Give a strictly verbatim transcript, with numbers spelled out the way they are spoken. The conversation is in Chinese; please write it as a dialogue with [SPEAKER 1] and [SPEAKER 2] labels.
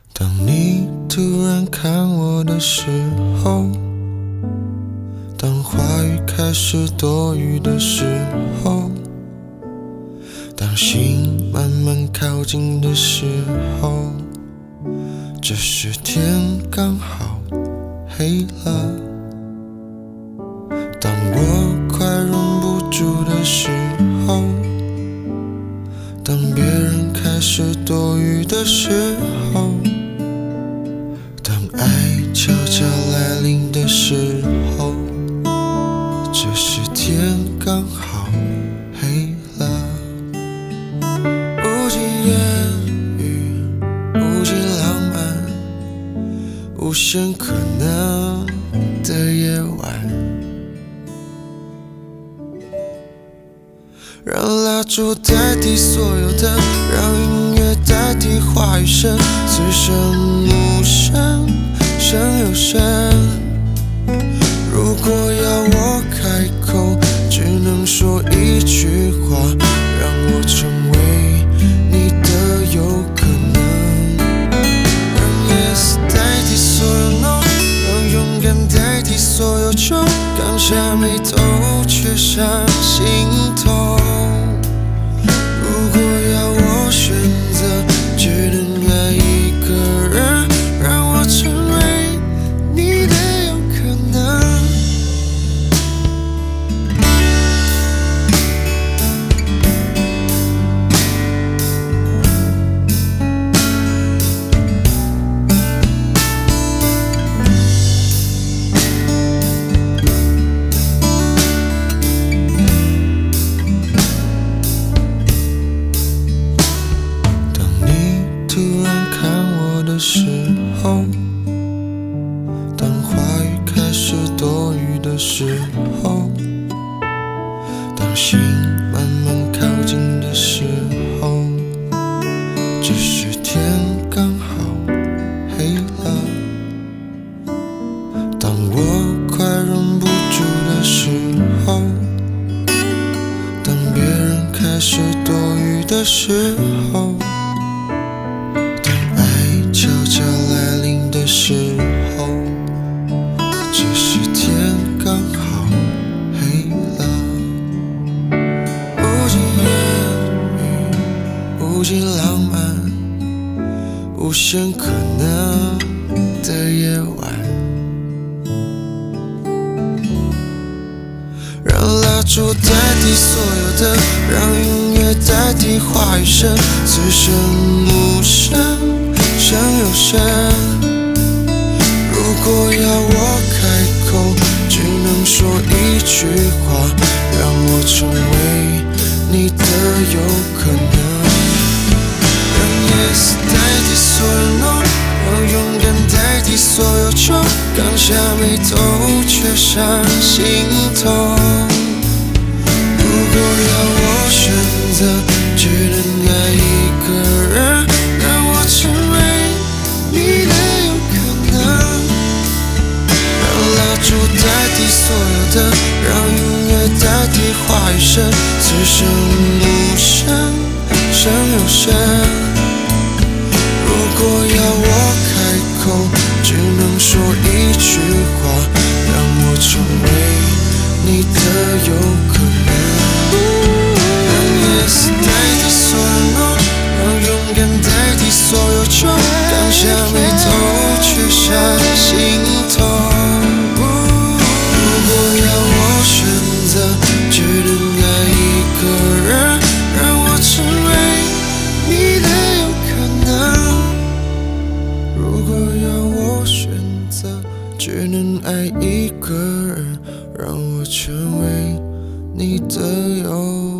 [SPEAKER 1] 当你突然看我的时候，当话语开始多余的时候，当心慢慢靠近的时候，这时天刚好黑了。当我快忍不住的时候，当别人开始多余的时候，当爱悄悄来临的时候，这时天刚好黑了。无尽言语，无尽浪漫，无限可能的夜晚，让蜡烛代替所有的，让音乐代替话语声，此生无声胜有声。如果要我开口，只能说一句话，让我成为你的有可能。让 yes 代替所有 no， 让勇敢代替所有穷，刚下眉头却上心头。如果要我选择，只能爱一个人，让我成为你的有可能。突然看我的时候，当话语开始多余的时候，当心慢慢靠近的时候，这时天刚好黑了。当我快忍不住的时候，当别人开始多余的时候，悄悄来临的时候，这时天刚好黑了。无尽言语，无尽浪漫，无限可能的夜晚，让蜡烛代替所有的，让音乐代替话语声，此生无声胜有声。如果要我开口，只能说一句话，让我成为你的有可能。让 yes 代替所有 no， 让勇敢代替所有穷，刚下眉头却上心头。如果要我选择，只能爱一个人，让我成为你的有可能。让蜡烛代替所有的，让音乐代替话语声，此生无声胜有声。如果要我开口，只能说一句话，让我成为你的有可能。让 yes 代替所有 no， 让勇敢代替所有穷，刚下眉头却上心头。如果要我选择，只能爱一个人，让我成为你的有可能。如果要我选择，只能爱一个人，让我成为你的有